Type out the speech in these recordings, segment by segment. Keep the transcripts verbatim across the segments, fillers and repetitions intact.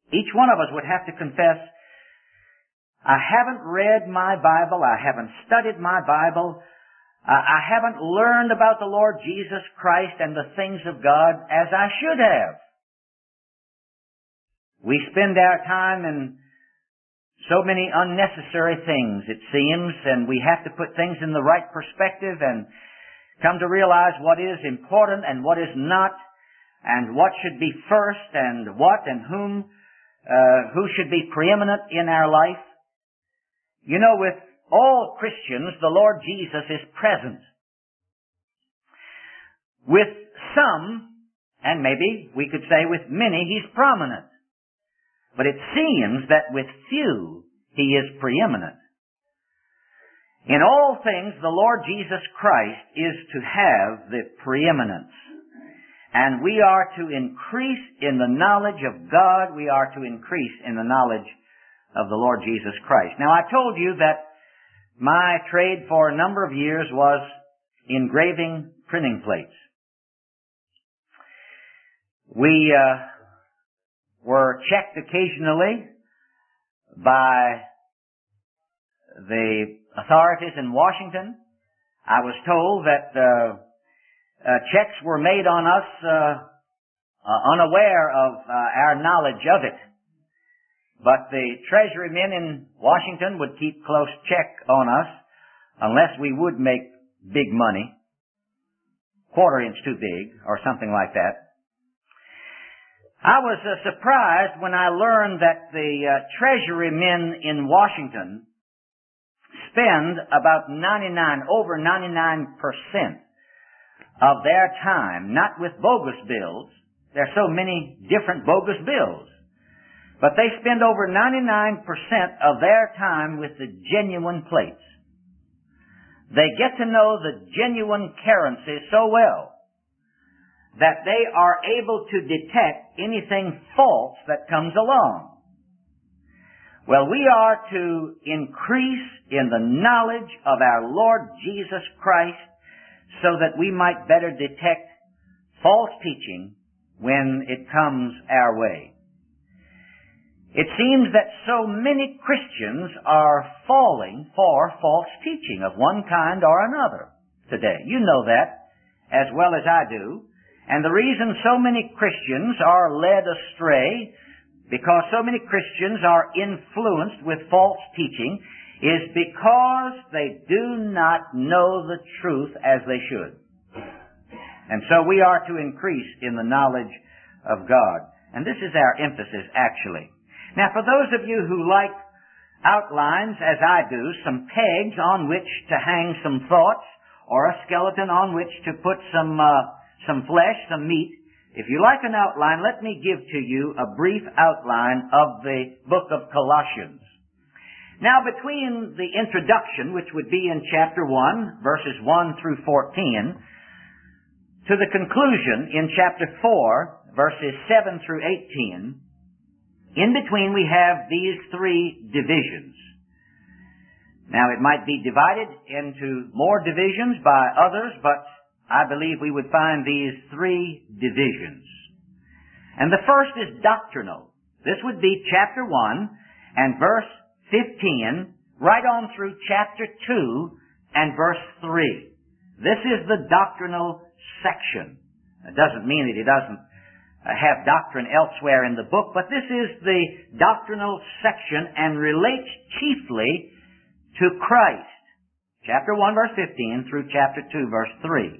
Each one of us would have to confess, I haven't read my Bible, I haven't studied my Bible, uh, I haven't learned about the Lord Jesus Christ and the things of God as I should have. We spend our time in so many unnecessary things, it seems, and we have to put things in the right perspective and come to realize what is important and what is not, and what should be first and what and whom, uh, who should be preeminent in our life. You know, with all Christians, the Lord Jesus is present. With some, and maybe we could say with many, He's prominent. But it seems that with few, He is preeminent. In all things, the Lord Jesus Christ is to have the preeminence. And we are to increase in the knowledge of God. We are to increase in the knowledge of the Lord Jesus Christ. Now, I told you that my trade for a number of years was engraving printing plates. We uh, were checked occasionally by the authorities in Washington. I was told that uh, uh, checks were made on us uh, uh, unaware of uh, our knowledge of it. But the Treasury men in Washington would keep close check on us unless we would make big money, quarter inch too big, or something like that. I was uh, surprised when I learned that the uh, Treasury men in Washington spend about ninety-nine, over ninety-nine percent of their time not with bogus bills. There are so many different bogus bills. But they spend over ninety-nine percent of their time with the genuine plates. They get to know the genuine currency so well that they are able to detect anything false that comes along. Well, we are to increase in the knowledge of our Lord Jesus Christ so that we might better detect false teaching when it comes our way. It seems that so many Christians are falling for false teaching of one kind or another today. You know that as well as I do. And the reason so many Christians are led astray, because so many Christians are influenced with false teaching, is because they do not know the truth as they should. And so we are to increase in the knowledge of God. And this is our emphasis, actually. Now, for those of you who like outlines, as I do, some pegs on which to hang some thoughts, or a skeleton on which to put some uh, some flesh, some meat, if you like an outline, let me give to you a brief outline of the book of Colossians. Now, between the introduction, which would be in chapter one, verses one through fourteen, to the conclusion in chapter four, verses seven through eighteen, in between we have these three divisions. Now, it might be divided into more divisions by others, but I believe we would find these three divisions. And the first is doctrinal. This would be chapter one and verse fifteen, right on through chapter two and verse three. This is the doctrinal section. It doesn't mean that he doesn't have doctrine elsewhere in the book, but this is the doctrinal section and relates chiefly to Christ. Chapter one, verse fifteen through chapter two, verse three.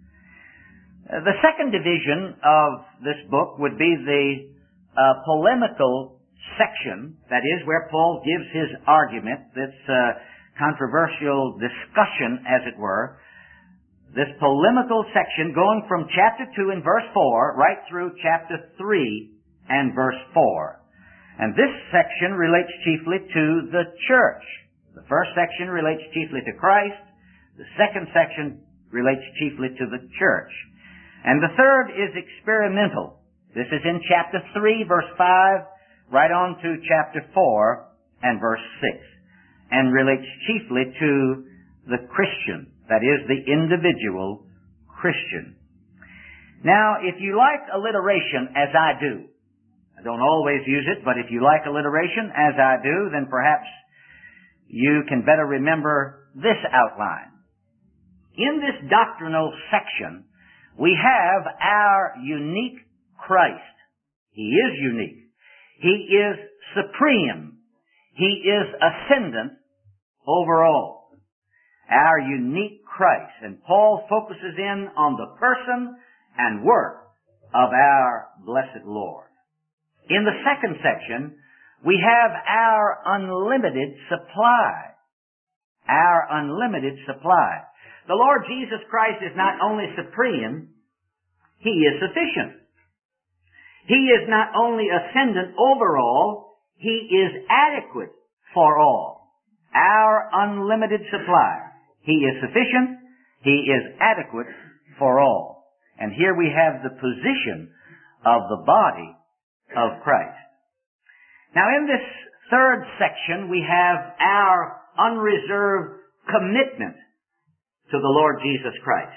The second division of this book would be the uh, polemical section, that is, where Paul gives his argument, this uh, controversial discussion, as it were. This polemical section going from chapter two and verse four right through chapter three and verse four. And this section relates chiefly to the church. The first section relates chiefly to Christ. The second section relates chiefly to the church. And the third is experimental. This is in chapter three, verse five, right on to chapter four and verse six, and relates chiefly to the Christian, that is, the individual Christian. Now, if you like alliteration, as I do, I don't always use it, but if you like alliteration, as I do, then perhaps you can better remember this outline. In this doctrinal section, we have our unique Christ. He is unique. He is supreme. He is ascendant over all. Our unique Christ. And Paul focuses in on the person and work of our blessed Lord. In the second section, we have our unlimited supply. Our unlimited supply. The Lord Jesus Christ is not only supreme, He is sufficient. He is not only ascendant over all, He is adequate for all. Our unlimited supply. He is sufficient. He is adequate for all. And here we have the position of the body of Christ. Now in this third section, we have our unreserved commitment to the Lord Jesus Christ.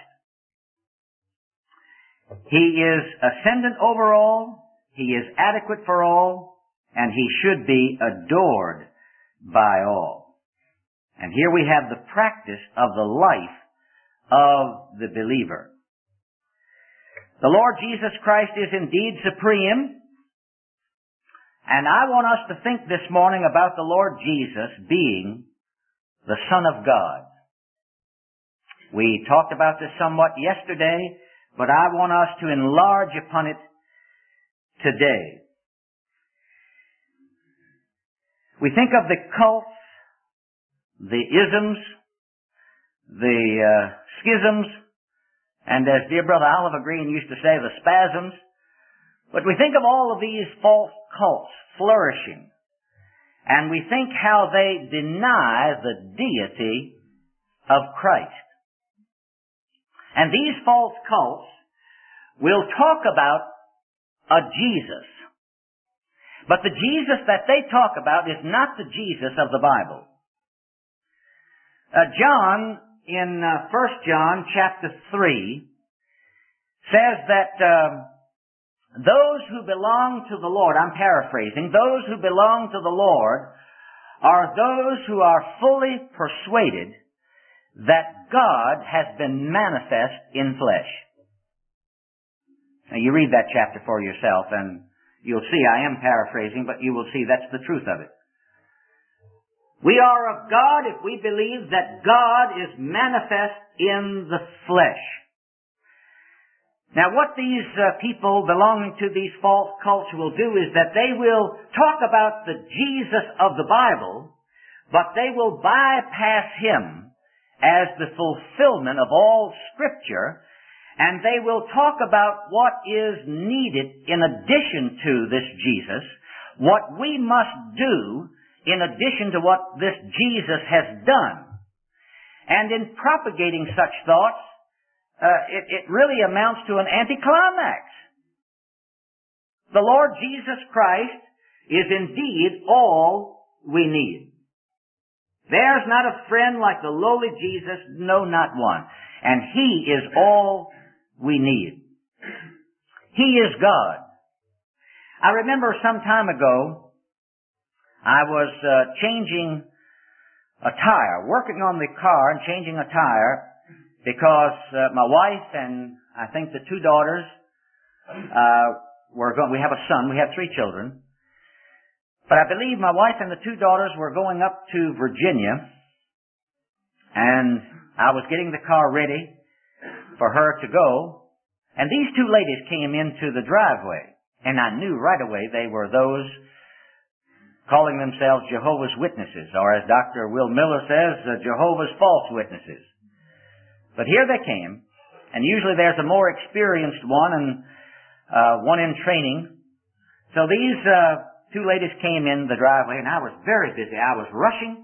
He is ascendant over all, He is adequate for all, and He should be adored by all. And here we have the practice of the life of the believer. The Lord Jesus Christ is indeed supreme, and I want us to think this morning about the Lord Jesus being the Son of God. We talked about this somewhat yesterday, but I want us to enlarge upon it today. We think of the cults, the isms, the uh, schisms, and as dear brother Oliver Green used to say, the spasms. But we think of all of these false cults flourishing, and we think how they deny the deity of Christ. And these false cults will talk about a Jesus. But the Jesus that they talk about is not the Jesus of the Bible. Uh, John, in uh, First John chapter three, says that uh, those who belong to the Lord, I'm paraphrasing, those who belong to the Lord are those who are fully persuaded that God has been manifest in flesh. Now you read that chapter for yourself and you'll see I am paraphrasing, but you will see that's the truth of it. We are of God if we believe that God is manifest in the flesh. Now what these uh, people belonging to these false cults will do is that they will talk about the Jesus of the Bible, but they will bypass Him as the fulfillment of all Scripture, and they will talk about what is needed in addition to this Jesus, what we must do in addition to what this Jesus has done. And in propagating such thoughts, uh, it, it really amounts to an anticlimax. The Lord Jesus Christ is indeed all we need. There's not a friend like the lowly Jesus, no, not one. And He is all we need. He is God. I remember some time ago, I was uh, changing a tire, working on the car and changing a tire because uh, my wife and I think the two daughters uh, were going, we have a son, we have three children. But I believe my wife and the two daughters were going up to Virginia, and I was getting the car ready for her to go, and these two ladies came into the driveway, and I knew right away they were those calling themselves Jehovah's Witnesses, or as Doctor Will Miller says, uh, Jehovah's False Witnesses. But here they came, and usually there's a more experienced one and uh, one in training. So these uh, two ladies came in the driveway, and I was very busy. I was rushing.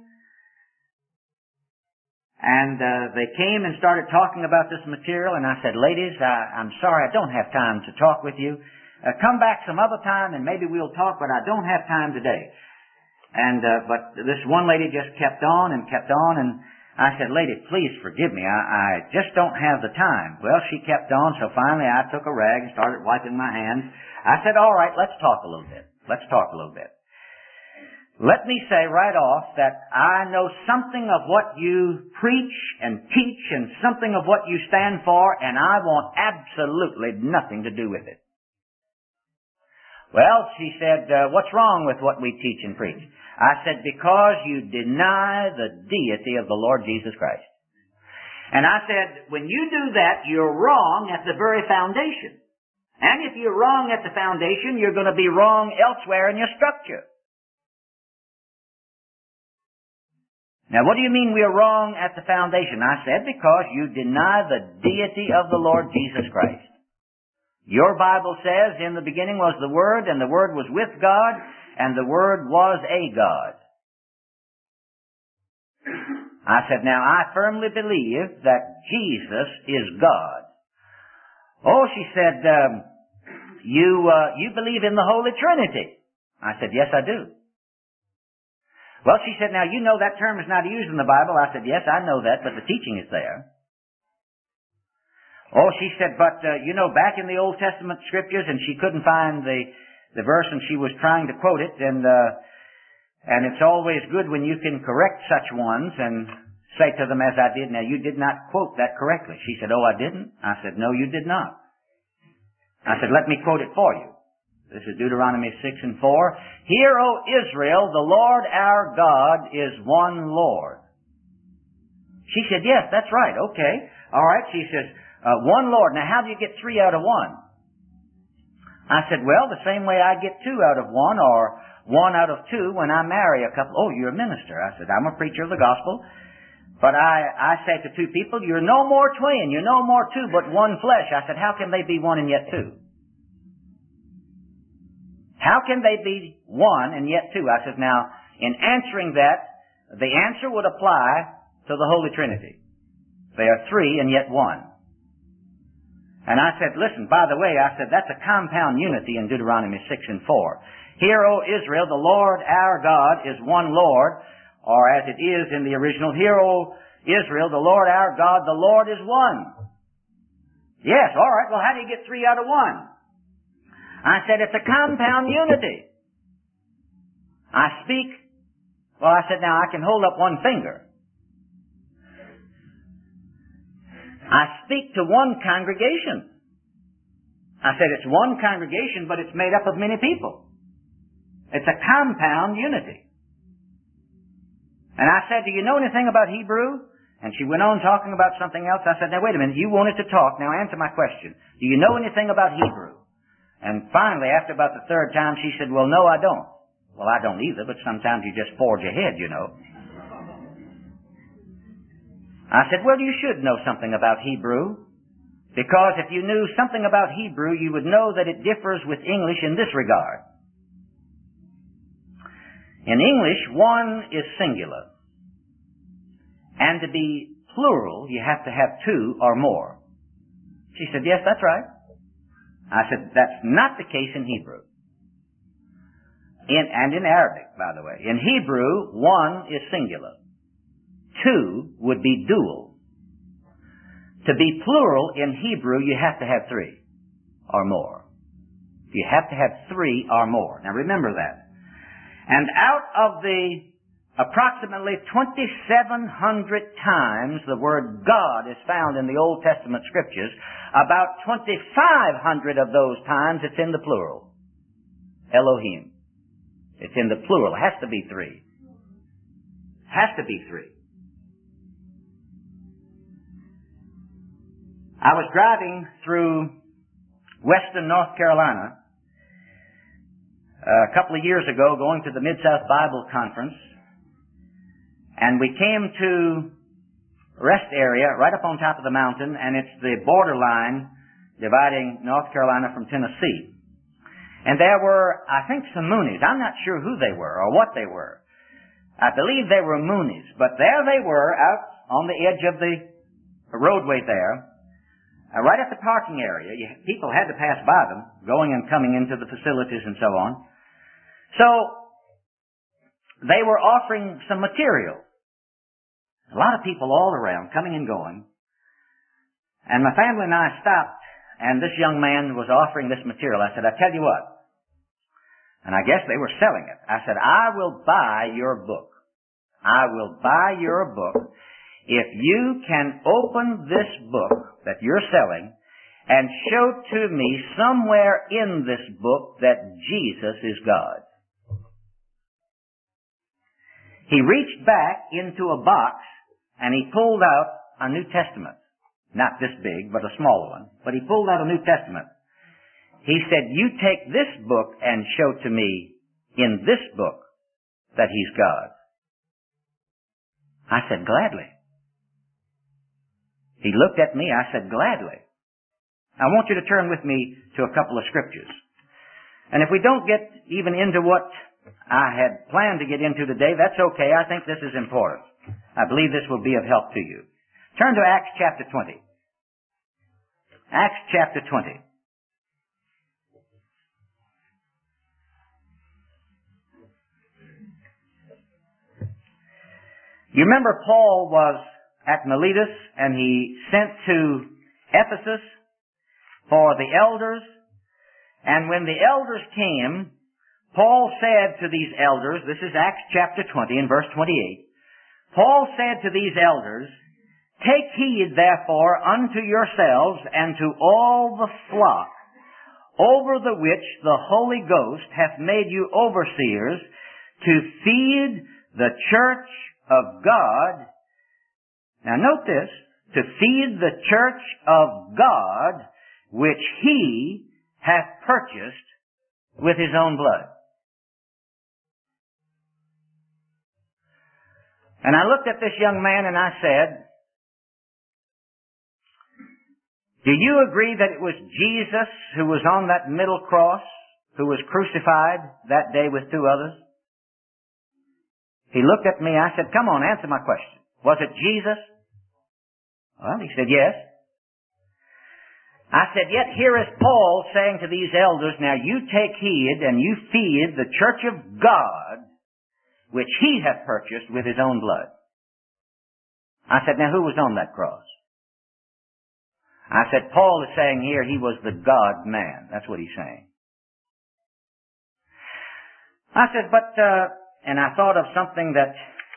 And uh, they came and started talking about this material, and I said, ladies, I, I'm sorry, I don't have time to talk with you. Uh, come back some other time, and maybe we'll talk, but I don't have time today. And uh, but this one lady just kept on and kept on, and I said, lady, please forgive me. I, I just don't have the time. Well, she kept on, so finally I took a rag and started wiping my hands. I said, all right, let's talk a little bit. Let's talk a little bit. Let me say right off that I know something of what you preach and teach and something of what you stand for, and I want absolutely nothing to do with it. Well, she said, uh, what's wrong with what we teach and preach? I said, because you deny the deity of the Lord Jesus Christ. And I said, when you do that, you're wrong at the very foundation. And if you're wrong at the foundation, you're going to be wrong elsewhere in your structure. Now, what do you mean we're wrong at the foundation? I said, because you deny the deity of the Lord Jesus Christ. Your Bible says, in the beginning was the Word, and the Word was with God, and the Word was a God. I said, now I firmly believe that Jesus is God. Oh, she said, um, you, uh, you believe in the Holy Trinity. I said, yes, I do. Well, she said, now you know that term is not used in the Bible. I said, yes, I know that, but the teaching is there. Oh, she said, but, uh, you know, back in the Old Testament scriptures, and she couldn't find the, the verse, and she was trying to quote it, and, uh, and it's always good when you can correct such ones and say to them as I did, now you did not quote that correctly. She said, oh, I didn't? I said, no, you did not. I said, let me quote it for you. This is Deuteronomy six and four. Hear, O Israel, the Lord our God is one Lord. She said, yes, that's right. Okay. All right. She says, uh, one Lord. Now, how do you get three out of one? I said, well, the same way I get two out of one or one out of two when I marry a couple. Oh, you're a minister. I said, I'm a preacher of the gospel. But I, I say to two people, you're no more twain, you're no more two, but one flesh. I said, how can they be one and yet two? How can they be one and yet two? I said, now, in answering that, the answer would apply to the Holy Trinity. They are three and yet one. And I said, listen, by the way, I said, that's a compound unity in Deuteronomy six and four. Hear, O Israel, the Lord our God is one Lord, or as it is in the original, hear, O Israel, the Lord our God, the Lord is one. Yes, all right, well, how do you get three out of one? I said, it's a compound unity. I speak, well, I said, now I can hold up one finger. I speak to one congregation. I said, it's one congregation, but it's made up of many people. It's a compound unity. And I said, do you know anything about Hebrew? And she went on talking about something else. I said, now wait a minute, you wanted to talk. Now answer my question. Do you know anything about Hebrew? And finally, after about the third time, she said, well, no, I don't. Well, I don't either, but sometimes you just forge ahead, you know. I said, well, you should know something about Hebrew, because if you knew something about Hebrew, you would know that it differs with English in this regard. In English, one is singular. And to be plural, you have to have two or more. She said, yes, that's right. I said, that's not the case in Hebrew. In, and in Arabic, by the way. In Hebrew, one is singular. Two would be dual. To be plural in Hebrew, you have to have three or more. You have to have three or more. Now remember that. And out of the approximately twenty-seven hundred times the word God is found in the Old Testament scriptures, about twenty-five hundred of those times it's in the plural. Elohim. It's in the plural. It has to be three. Has to be three. I was driving through western North Carolina a couple of years ago, going to the Mid-South Bible Conference, and we came to a rest area right up on top of the mountain, and it's the borderline dividing North Carolina from Tennessee. And there were, I think, some Moonies. I'm not sure who they were or what they were. I believe they were Moonies, but there they were out on the edge of the roadway there. Uh, right at the parking area. You, people had to pass by them, going and coming into the facilities and so on. So, they were offering some material. A lot of people all around, coming and going. And my family and I stopped, and this young man was offering this material. I said, I tell you what. And I guess they were selling it. I said, I will buy your book. I will buy your book if you can open this book that you're selling and show to me somewhere in this book that Jesus is God. He reached back into a box and he pulled out a New Testament. Not this big, but a small one. But he pulled out a New Testament. He said, you take this book and show to me in this book that He's God. I said, gladly. He looked at me. I said, gladly. I want you to turn with me to a couple of scriptures. And if we don't get even into what I had planned to get into today, that's okay. I think this is important. I believe this will be of help to you. Turn to Acts chapter twenty. Acts chapter twenty. You remember Paul was at Miletus and he sent to Ephesus for the elders. And when the elders came, Paul said to these elders, this is Acts chapter twenty and verse twenty-eight, Paul said to these elders, take heed therefore unto yourselves and to all the flock over the which the Holy Ghost hath made you overseers to feed the church of God. Now note this, to feed the church of God which He hath purchased with His own blood. And I looked at this young man and I said, do you agree that it was Jesus who was on that middle cross, who was crucified that day with two others? He looked at me. I said, come on, answer my question. Was it Jesus? Well, he said, yes. I said, yet here is Paul saying to these elders, now you take heed and you feed the church of God, which He hath purchased with His own blood. I said, now who was on that cross? I said, Paul is saying here he was the God-man. That's what he's saying. I said, but, uh, and I thought of something that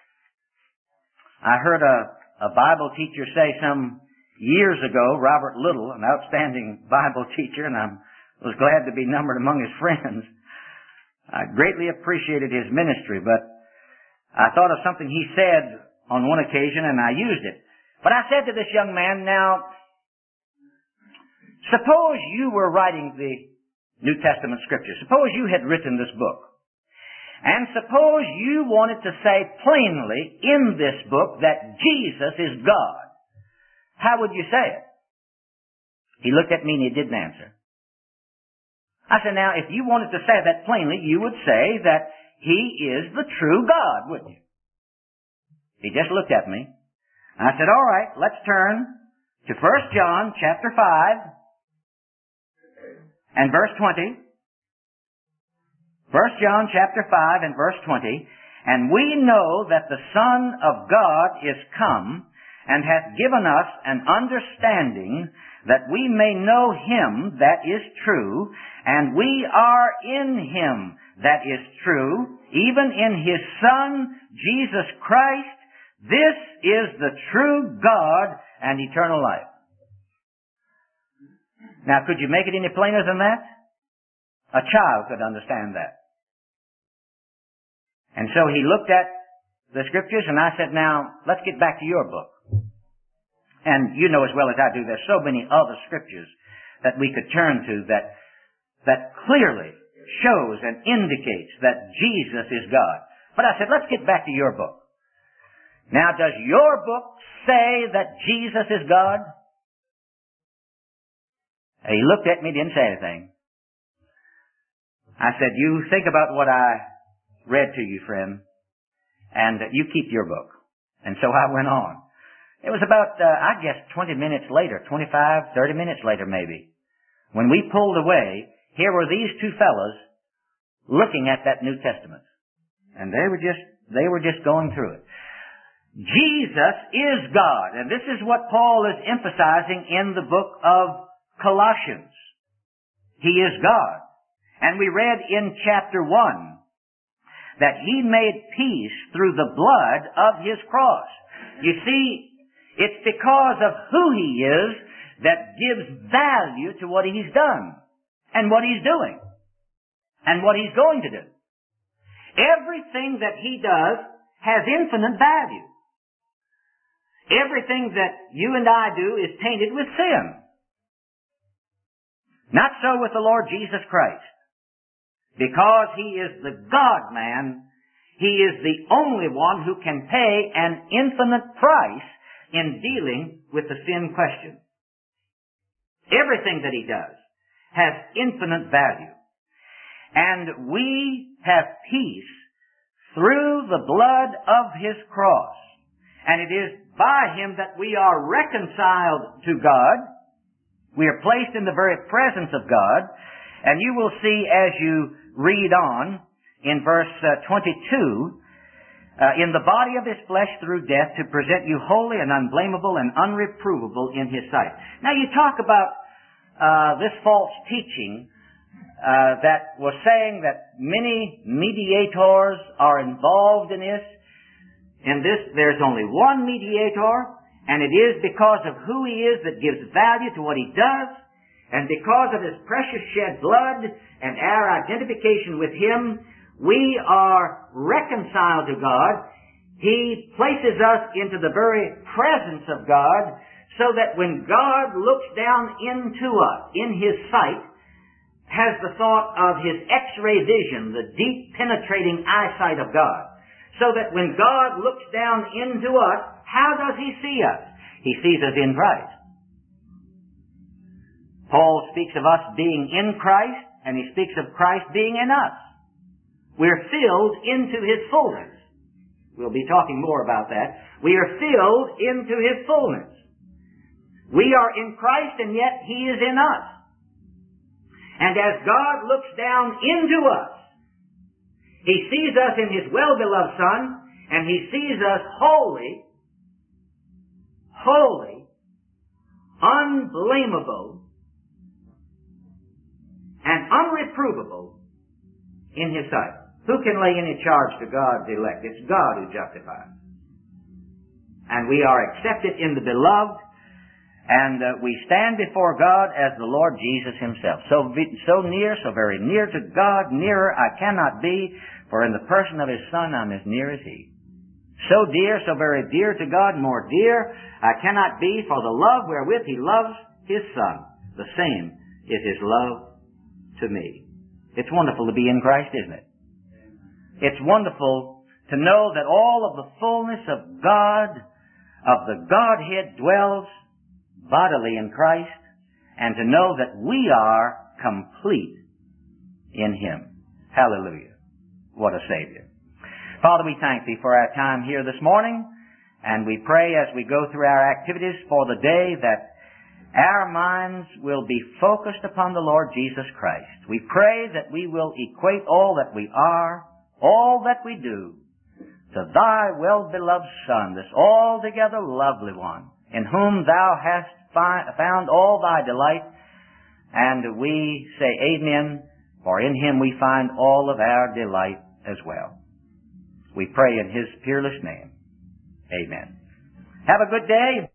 I heard a, a Bible teacher say some years ago, Robert Little, an outstanding Bible teacher, and I was glad to be numbered among his friends. I greatly appreciated his ministry, but I thought of something he said on one occasion, and I used it. But I said to this young man, now, suppose you were writing the New Testament Scripture. Suppose you had written this book. And suppose you wanted to say plainly in this book that Jesus is God. How would you say it? He looked at me and he didn't answer. I said, now, if you wanted to say that plainly, you would say that He is the true God, wouldn't you? He just looked at me. I said, all right, let's turn to First John chapter five and verse twenty. First John chapter five and verse twenty. And we know that the Son of God is come and hath given us an understanding that we may know Him that is true, and we are in Him that is true, even in His Son, Jesus Christ. This is the true God and eternal life. Now, could you make it any plainer than that? A child could understand that. And so he looked at the Scriptures, and I said, now, let's get back to your book. And you know as well as I do, there's so many other Scriptures that we could turn to that, that clearly shows and indicates that Jesus is God. But I said, let's get back to your book. Now, does your book say that Jesus is God? And he looked at me, didn't say anything. I said, you think about what I read to you, friend, and you keep your book. And so I went on. It was about, uh, I guess, twenty minutes later, twenty-five, thirty minutes later maybe, when we pulled away, here were these two fellows looking at that New Testament. And they were just, they were just going through it. Jesus is God. And this is what Paul is emphasizing in the book of Colossians. He is God. And we read in chapter one that He made peace through the blood of His cross. You see, it's because of who He is that gives value to what He's done and what He's doing and what He's going to do. Everything that He does has infinite value. Everything that you and I do is tainted with sin. Not so with the Lord Jesus Christ. Because He is the God-man, He is the only one who can pay an infinite price in dealing with the sin question. Everything that He does has infinite value. And we have peace through the blood of His cross. And it is by Him that we are reconciled to God. We are placed in the very presence of God. And you will see as you read on in verse uh, twenty-two, uh, in the body of His flesh through death to present you holy and unblameable and unreprovable in His sight. Now you talk about uh, this false teaching uh, that was saying that many mediators are involved in this. In this, there's only one mediator, and it is because of who He is that gives value to what He does, and because of His precious shed blood and our identification with Him, we are reconciled to God. He places us into the very presence of God, so that when God looks down into us, in His sight, has the thought of His X-ray vision, the deep penetrating eyesight of God. So that when God looks down into us, how does He see us? He sees us in Christ. Paul speaks of us being in Christ, and he speaks of Christ being in us. We're filled into His fullness. We'll be talking more about that. We are filled into His fullness. We are in Christ, and yet He is in us. And as God looks down into us, He sees us in His well-beloved Son, and He sees us holy, holy, unblameable, and unreprovable in His sight. Who can lay any charge to God's elect? It's God who justifies. And we are accepted in the beloved, and uh, we stand before God as the Lord Jesus Himself. So, so near, so very near to God, nearer I cannot be, for in the person of His Son I'm as near as He. So dear, so very dear to God, more dear I cannot be, for the love wherewith He loves His Son, the same is His love to me. It's wonderful to be in Christ, isn't it? It's wonderful to know that all of the fullness of God, of the Godhead, dwells bodily in Christ, and to know that we are complete in Him. Hallelujah. What a Savior. Father, we thank Thee for our time here this morning, and we pray as we go through our activities for the day that our minds will be focused upon the Lord Jesus Christ. We pray that we will equate all that we are, all that we do, to Thy well-beloved Son, this altogether lovely one, in whom Thou hast fi- found all Thy delight, and we say amen, for in Him we find all of our delight as well. We pray in His peerless name. Amen. Have a good day.